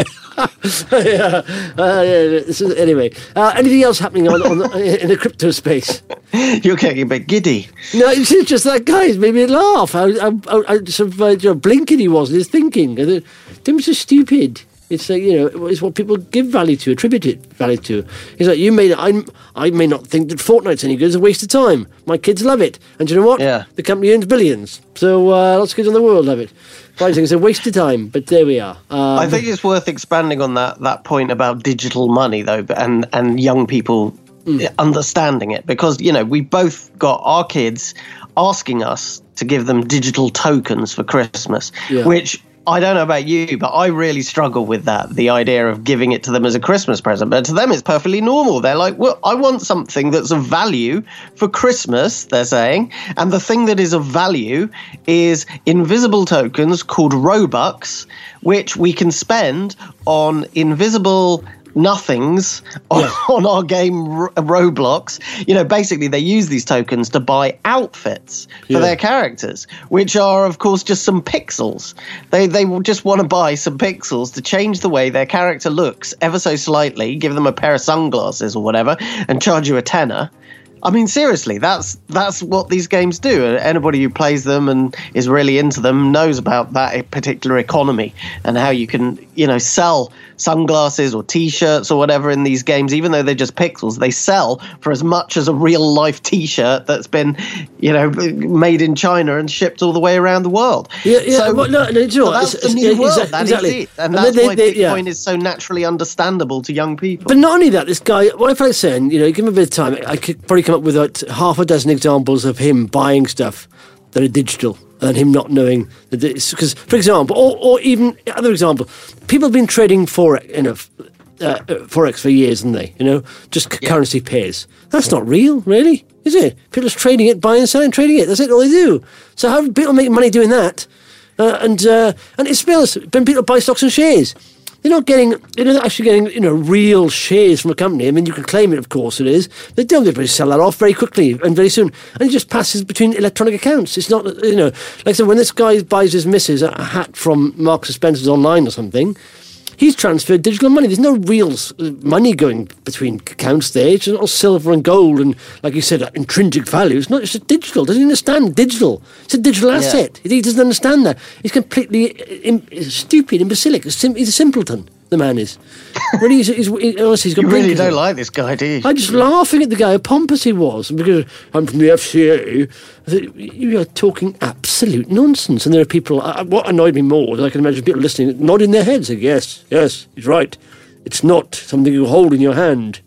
yeah. Uh, yeah, this is, anyway, uh, anything else happening on, on the, in the crypto space? You're getting a bit giddy. No, it's just that guy's made me laugh. I, I, I, I sort of, uh, you know, blinking he was in his thinking. Don't be so stupid. It's like, you know, it's what people give value to, attribute it value to. He's like, you may, I, I may not think that Fortnite's any good. It's a waste of time. My kids love it, and do you know what? Yeah. The company earns billions, so uh, lots of kids in the world love it. I think it's a waste of time, but there we are. Um, I think it's worth expanding on that that point about digital money, though, and and young people mm. understanding it, because, you know, we both got our kids asking us to give them digital tokens for Christmas, yeah. which I don't know about you, but I really struggle with that, the idea of giving it to them as a Christmas present. But to them, it's perfectly normal. They're like, well, I want something that's of value for Christmas, they're saying. And the thing that is of value is invisible tokens called Robux, which we can spend on invisible nothings on, yeah. on our game Ro- Roblox. You know, basically they use these tokens to buy outfits for yeah. their characters, which are, of course, just some pixels. They they just want to buy some pixels to change the way their character looks ever so slightly, give them a pair of sunglasses or whatever, and charge you a tenner. I mean, seriously, that's that's what these games do. Anybody who plays them and is really into them knows about that particular economy and how you can, you know, sell sunglasses or T-shirts or whatever in these games. Even though they're just pixels, they sell for as much as a real life T-shirt that's been, you know, made in China and shipped all the way around the world. Yeah, yeah. So, well, no, no, you know, so that's it's, the new it's, world. Exactly. That exactly. is it, and, and that's they, why they, Bitcoin yeah. is so naturally understandable to young people. But not only that, this guy, what if I was saying, you know, give him a bit of time, I could probably come up with about half a dozen examples of him buying stuff that are digital and him not knowing that it's, because, for example, or, or even other example, people have been trading forex, you know, uh, forex for years, haven't they? You know, just yeah. currency pairs. That's not real, really, is it? People are trading it, buying and selling, trading it. That's it. All they do. So how do people make money doing that? Uh, and uh, and it's when people buy stocks and shares. They're not getting, they're not actually getting, you know, real shares from a company. I mean, you can claim it, of course, it is. They don't. They sell that off very quickly and very soon. And it just passes between electronic accounts. It's not, you know, like I said, when this guy buys his missus a hat from Marks and Spencer's online or something, he's transferred digital money. There's no real money going between accounts there. It's not silver and gold and, like you said, intrinsic value. It's not. It's just digital. Doesn't he understand digital? It's a digital asset. Yeah. He doesn't understand that. He's completely im- stupid, imbecilic. He's a simpleton. The man is. Really, he's, he's, he's, honestly, he's got you really don't like this guy, do you? I'm just laughing at the guy, how pompous he was. Because I'm from the F C A. I thought, you are talking absolute nonsense. And there are people, uh, what annoyed me more is I can imagine people listening, nodding their heads, saying, yes, yes, he's right. It's not something you hold in your hand.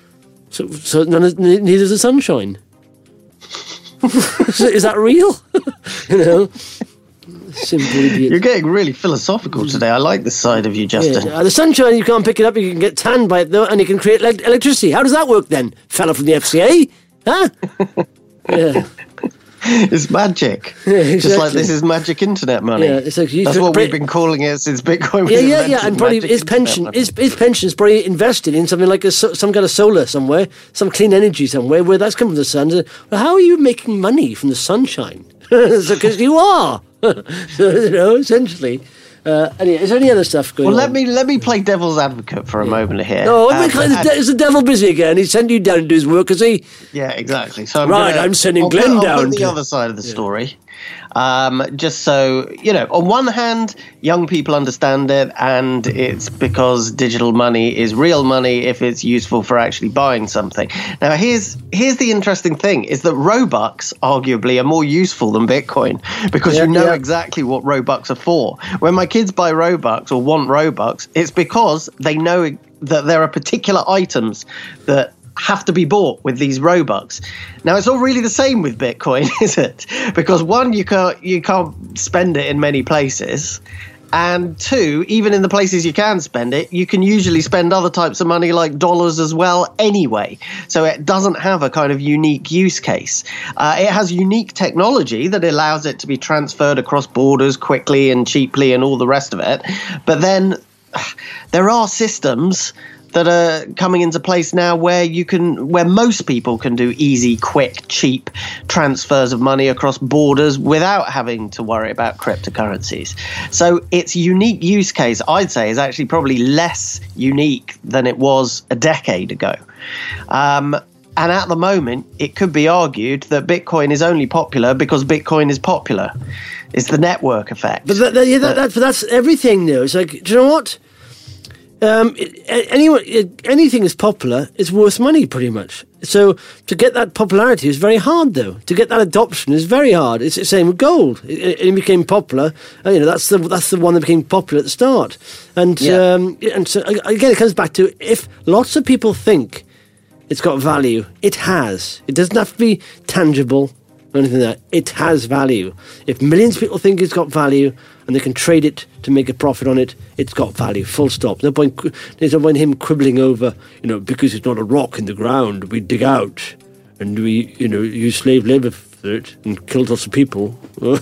So, so none of, neither is the sunshine. Is that real? You know? Simple idiot. You're getting really philosophical today. I like this side of you, Justin. Yeah. Uh, the sunshine, you can't pick it up. You can get tanned by it, though, and you can create le- electricity. How does that work, then, fella from the F C A? Huh? Yeah. It's magic. Yeah, exactly. Just like this is magic internet money. Yeah, it's like That's what we've been calling it since Bitcoin was Yeah, yeah, invented, yeah. And probably his pension, his, his pension's probably invested in something like a, some kind of solar somewhere, some clean energy somewhere where that's come from the sun. Well, how are you making money from the sunshine? Because you are. So, you know, essentially. Uh, anyway, is there any other stuff going well, on? Well, let me let me play devil's advocate for a yeah. moment here. No, um, is the devil busy again? He's sending you down to do his work, is he? Yeah, exactly. So I'm right, gonna, I'm sending I'll Glenn put, down. I'll put the other side of the yeah. story. Um, just so, you know, on one hand, young people understand it, and it's because digital money is real money if it's useful for actually buying something. Now, here's here's the interesting thing, is that Robux arguably are more useful than Bitcoin, because yeah, you know yeah. exactly what Robux are for. When my kids buy Robux or want Robux, it's because they know that there are particular items that have to be bought with these Robux. Now, it's not really the same with Bitcoin, is it? Because one, you can't you can't spend it in many places. And two, even in the places you can spend it, you can usually spend other types of money like dollars as well anyway. So it doesn't have a kind of unique use case. Uh, it has unique technology that allows it to be transferred across borders quickly and cheaply and all the rest of it. But then there are systems that are coming into place now where you can, where most people can do easy, quick, cheap transfers of money across borders without having to worry about cryptocurrencies. So its unique use case, I'd say, is actually probably less unique than it was a decade ago. Um, and at the moment, it could be argued that Bitcoin is only popular because Bitcoin is popular. It's the network effect. But, that, that, yeah, that, that, but that's everything, though. It's like, do you know what? Um, anyone, anything is popular is worth money, pretty much. So to get that popularity is very hard, though. To get that adoption is very hard. It's the same with gold. It, it became popular. You know, that's the that's the one that became popular at the start. And yeah. um, and so again, it comes back to, if lots of people think it's got value, it has. It doesn't have to be tangible or anything like that. It has value. If millions of people think it's got value and they can trade it to make a profit on it, it's got value, full stop. No point, there's no point him quibbling over, you know, because it's not a rock in the ground, we dig out and we, you know, use slave labour for it and kill lots of people.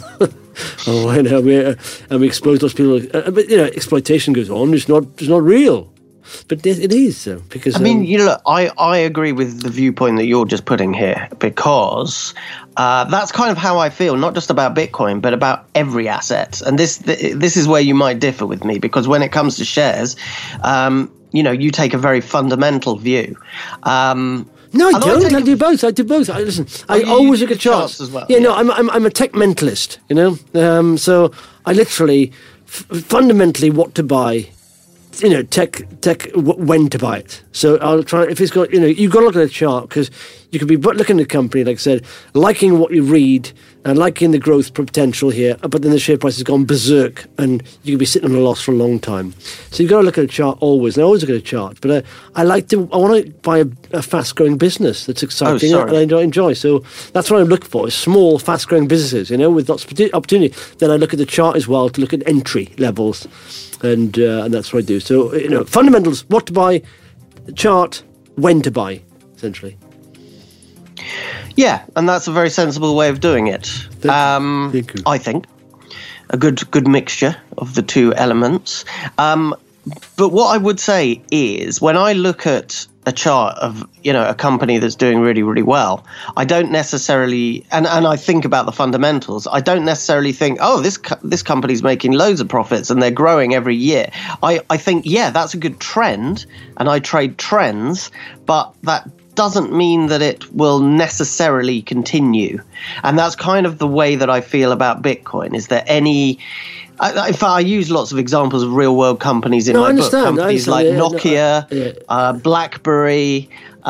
oh, and, uh, we, uh, and we exploit lots of people. Uh, but, you know, exploitation goes on. It's not, it's not real. But it is, though, because... I mean, um, you know, I, I agree with the viewpoint that you're just putting here, because uh, that's kind of how I feel, not just about Bitcoin, but about every asset. And this this is where you might differ with me, because when it comes to shares, um, you know, you take a very fundamental view. Um No, I don't. I, I do both. I do both. I listen. Oh, I always look at charts as well. Yeah, yeah, no, I'm I'm I'm a tech mentalist. You know, um, so I literally, f- fundamentally, what to buy. You know, tech, tech, w- when to buy it. So I'll try, if it's got, you know, you've got to look at a chart, because you could be looking at a company, like I said, liking what you read and liking the growth potential here, but then the share price has gone berserk and you could be sitting on a loss for a long time. So you've got to look at a chart always. And I always look at a chart, but uh, I like to, I want to buy a, a fast growing business that's exciting oh, and I enjoy. So that's what I look for, is small, fast growing businesses, you know, with lots of opportunity. Then I look at the chart as well to look at entry levels. And uh, and that's what I do. So, you know, fundamentals, what to buy, chart, when to buy, essentially. Yeah, and that's a very sensible way of doing it. Thank um, you. Thank you. I think. A good good mixture of the two elements. Um, but what I would say is, when I look at a chart of, you know, a company that's doing really, really well, I don't necessarily, and, and I think about the fundamentals, I don't necessarily think, oh, this co- this company's making loads of profits and they're growing every year. I, I think, yeah, that's a good trend, and I trade trends, but that doesn't mean that it will necessarily continue. And that's kind of the way that I feel about Bitcoin. Is there any... I, in fact, I use lots of examples of real-world companies in no, my I understand. book. Companies I like understand. Nokia, Yeah, no, yeah. uh, BlackBerry,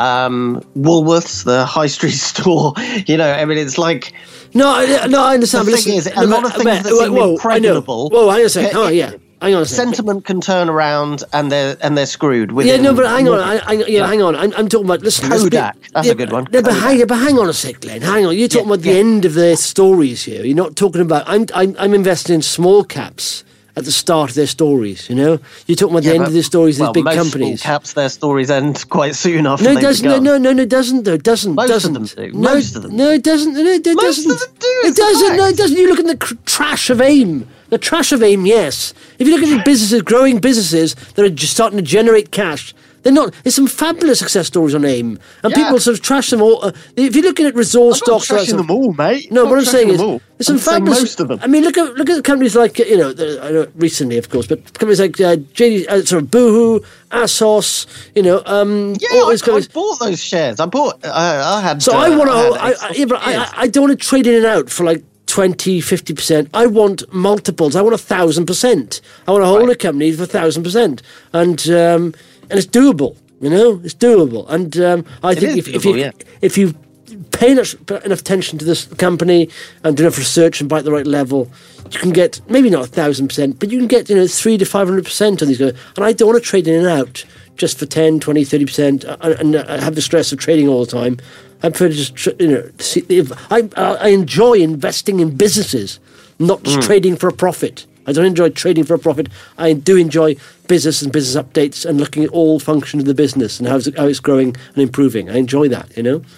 um, Woolworths, the high street store. You know, I mean, it's like... No, I, no, I understand. The but thing listen, is, a no, lot of but- things but- that seem whoa, impregnable... I know. Whoa, hang on a second. Oh, yeah. Hang on a second. Sentiment can turn around and they're and they're screwed. Yeah, no, but hang on. I, I, I, yeah, hang on. I'm, I'm talking about. Listen, let's Kodak. Be, That's yeah, a good one. No, but Kodak. hang, but hang on a sec, Glenn. Hang on. You're talking Yeah, about the yeah. end of their stories here. You're not talking about. I'm I'm, I'm investing in small caps at the start of their stories. You know, you're talking about the end of their stories. Well, These big most companies. small caps, their stories end quite soon after No, it they doesn't. No, begun. no, no, no, it doesn't. Though, it doesn't. Most of doesn't. them do. No, Most of them No, it doesn't. No, it Most doesn't. of them do, It it's a doesn't. No, fact. it doesn't. You look at the cr- trash of AIM. The trash of AIM, yes. If you look at the businesses, growing businesses that are just starting to generate cash, they're not. There's some fabulous success stories on AIM, and Yeah. people sort of trash them all. Uh, if you're looking at resource I'm not stocks, or that trashing sort of- them all, mate. No, I'm what not I'm saying trashing is, them all. there's some I'm saying fabulous. most of them. I mean, look at look at companies like uh, you know, the, I know recently, of course, but companies like uh, J D, uh, sort of Boohoo, Asos, you know, um, Yeah, all I, these I companies. bought those shares. I bought. I, I had. So uh, I want to. had I, I, eight yeah, but I, shares. I- I don't want to trade in and out for like twenty, fifty percent. I want multiples. I want a thousand percent. I want to hold Right. a company for a thousand percent, and um, and it's doable. You know, it's doable. And um, I It think is if, if doable, you yeah. if you pay enough, enough attention to this company and do enough research and buy at the right level, you can get maybe not a thousand percent, but you can get you know three to five hundred percent on these guys. And I don't want to trade in and out just for ten, twenty, thirty percent and, and have the stress of trading all the time. I prefer to just, you know, see, if I, I enjoy investing in businesses, not just mm. trading for a profit. I don't enjoy trading for a profit. I do enjoy business and business updates and looking at all functions of the business and how it's, how it's growing and improving. I enjoy that, you know?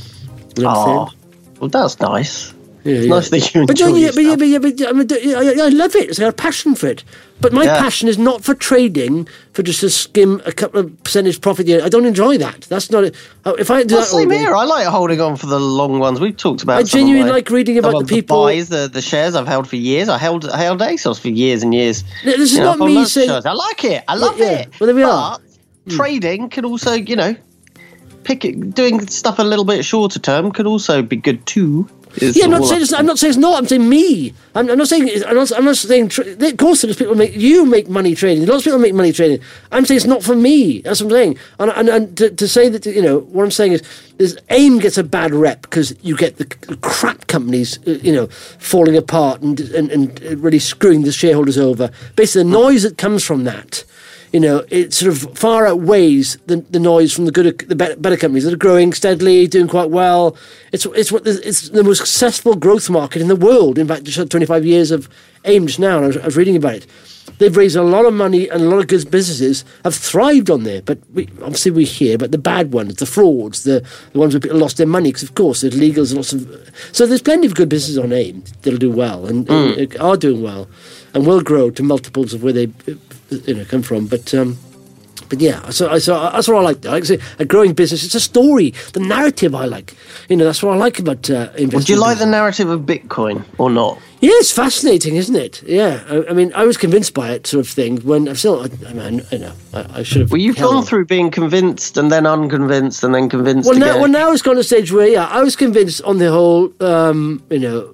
You know oh, well, that's nice. Yeah, it's yeah. nice that you but enjoy yeah, it. But yeah, but yeah, but yeah, I, mean, I, I love it. It's got a passion for it. But my yeah. passion is not for trading, for just to skim a couple of percentage profit. I don't enjoy that. That's not it. If I do well, that, same here. I like holding on for the long ones. We've talked about. I genuinely my, like reading about the people. The buys, the, the shares I've held for years. I held I held ASOS for years and years. This is you not know, me saying. I like it. I love yeah. it. Well, there we but are. Trading can also, you know, pick it. Doing stuff a little bit shorter term could also be good too. Yeah, I'm not saying it's, I'm not saying it's not. I'm saying me. I'm, I'm not saying. I'm not. I'm not saying. Tra- of course, there's people make you make money trading. Lots of people make money trading. I'm saying it's not for me. That's what I'm saying. And, and, and to, to say that, you know, what I'm saying is, is AIM gets a bad rep because you get the crap companies, you know, falling apart and and, and really screwing the shareholders over. Basically, the noise that comes from that, you know, it sort of far outweighs the, the noise from the good, the better, better companies that are growing steadily, doing quite well. It's it's what the, it's the most successful growth market in the world. In fact, just had twenty-five years of AIM just now, and I was, I was reading about it. They've raised a lot of money, and a lot of good businesses have thrived on there. But we, obviously, we hear about the bad ones, the frauds, the, the ones where people lost their money. Because of course, there's legals and lots of. So there's plenty of good businesses on AIM that'll do well and, mm. and are doing well, and will grow to multiples of where they. You know, come from, but um, but yeah. So, so that's what I like. I like to say a growing business. It's a story, the narrative. I like. You know, that's what I like about uh, investing. Well, do you like the narrative of Bitcoin or not? Yeah, it's fascinating, isn't it? Yeah, I, I mean, I was convinced by it, sort of thing. When I'm still, I, I mean, I know, I, I should have. Well, you've gone on. through being convinced and then unconvinced and then convinced. Well, again. now, well, now it's gone to a stage where, yeah, I was convinced on the whole. Um, you know.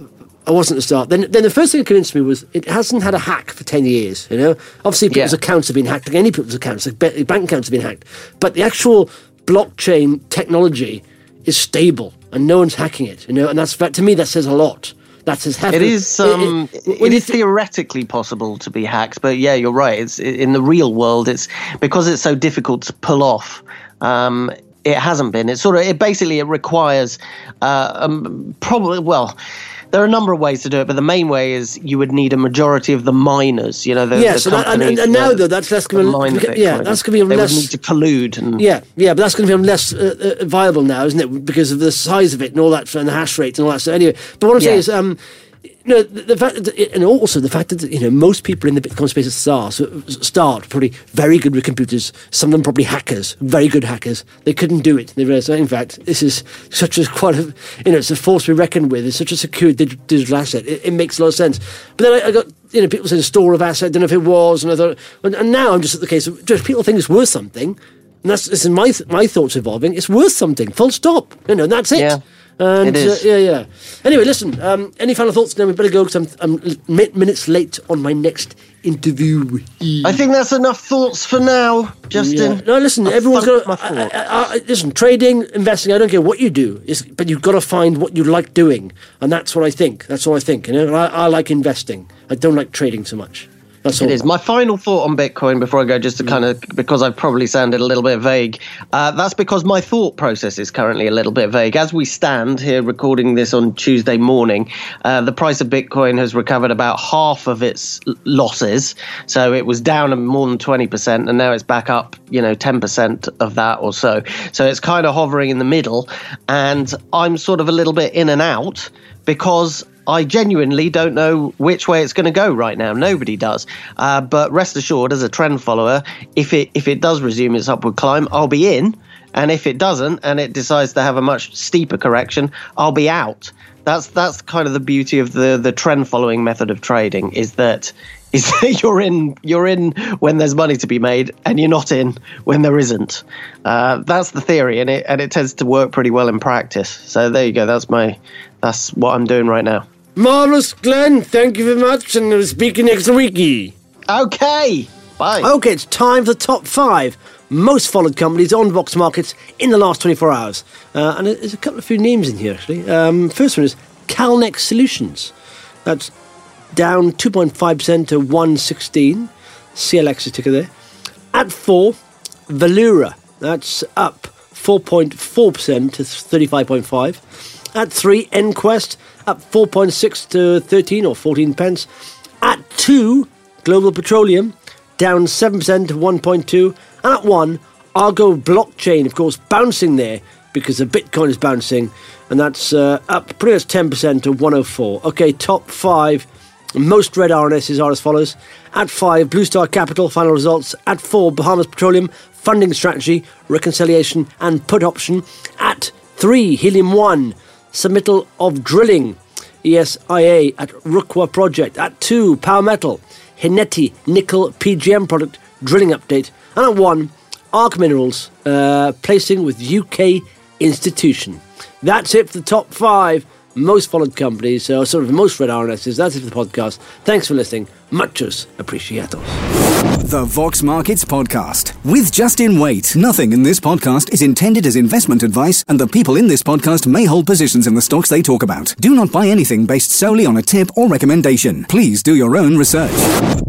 I wasn't at the start. Then, then the first thing that convinced me was it hasn't had a hack for ten years. You know, obviously people's yeah. accounts have been hacked. Like any people's accounts, like bank accounts have been hacked. But the actual blockchain technology is stable, and no one's hacking it. You know, and that's to me that says a lot. That says it is. Um, it, it, it is th- theoretically possible to be hacked, but yeah, you're right. It's in the real world. It's because it's so difficult to pull off. Um, it hasn't been. It's sort of. It basically it requires uh, um, probably well. There are a number of ways to do it, but the main way is you would need a majority of the miners. You know, the, yes, the and, and, and now though that's less going to yeah, that's going to be they less. Would need to collude. And, yeah, yeah, but that's going to be less uh, uh, viable now, isn't it? Because of the size of it and all that, and the hash rate and all that. So anyway, but what I'm yeah. saying is, um, you know, the, the fact, that, and also the fact that you know most people in the Bitcoin space at start, so start probably very good with computers. Some of them probably hackers, very good hackers. They couldn't do it. They realized, in fact, this is such a quite a you know it's a force to be reckoned with. It's such a secure digital asset. It, it makes a lot of sense. But then I, I got you know people saying a store of asset. I don't know if it was, and I thought, and, and now I'm just at the case of just people think it's worth something, and that's this is my my thoughts evolving. It's worth something. Full stop. You know, and that's it. Yeah. And, it is. Uh, yeah, yeah. Anyway, listen, um, any final thoughts? Then we better go because I'm, I'm minutes late on my next interview. I think that's enough thoughts for now, Justin. Yeah. No, listen, I've everyone's got my to... I, I, listen, trading, investing, I don't care what you do, is, but you've got to find what you like doing. And that's what I think. That's what I think. You know, I, I like investing. I don't like trading so much. That's it all. is. My final thought on Bitcoin before I go, just to kind of, because I've probably sounded a little bit vague, uh, that's because my thought process is currently a little bit vague. As we stand here recording this on Tuesday morning, uh, the price of Bitcoin has recovered about half of its losses. So it was down more than twenty percent and now it's back up, you know, ten percent of that or so. So it's kind of hovering in the middle and I'm sort of a little bit in and out because I genuinely don't know which way it's going to go right now. Nobody does. Uh, but rest assured, as a trend follower, if it if it does resume its upward climb, I'll be in. And if it doesn't, and it decides to have a much steeper correction, I'll be out. That's that's kind of the beauty of the the trend following method of trading is that is that you're in you're in when there's money to be made, and you're not in when there isn't. Uh, that's the theory, and it and it tends to work pretty well in practice. So there you go. That's my that's what I'm doing right now. Marvellous, Glenn. Thank you very much, and I'll speak you next weeky. Okay, bye. Okay, it's time for the top five most followed companies on Vox Markets in the last twenty-four hours. Uh, and there's a couple of few names in here, actually. Um, first one is Calnex Solutions. That's down two point five percent to one sixteen. C L X is ticker there. At four, Valura, that's up four point four percent to thirty-five point five. At three, Enquest, up four point six to thirteen or fourteen pence. At two, Global Petroleum, down seven percent to one point two. And at one, Argo Blockchain, of course, bouncing there because the Bitcoin is bouncing. And that's uh, up pretty much ten percent to one oh four. Okay, top five. Most red R N Ss are as follows. At five, Blue Star Capital, final results. At four, Bahamas Petroleum, funding strategy, reconciliation and put option. At three, Helium one, submittal of drilling, E S I A at Rukwa project. At two, Power Metal, Hineti nickel P G M product, drilling update. And at one, Arc Minerals, uh, placing with U K institution. That's it for the top five most followed companies, so sort of the most read R N Ss. That's it for the podcast. Thanks for listening. Muchos apreciados. The Vox Markets Podcast with Justin Waite. Nothing in this podcast is intended as investment advice, and the people in this podcast may hold positions in the stocks they talk about. Do not buy anything based solely on a tip or recommendation. Please do your own research.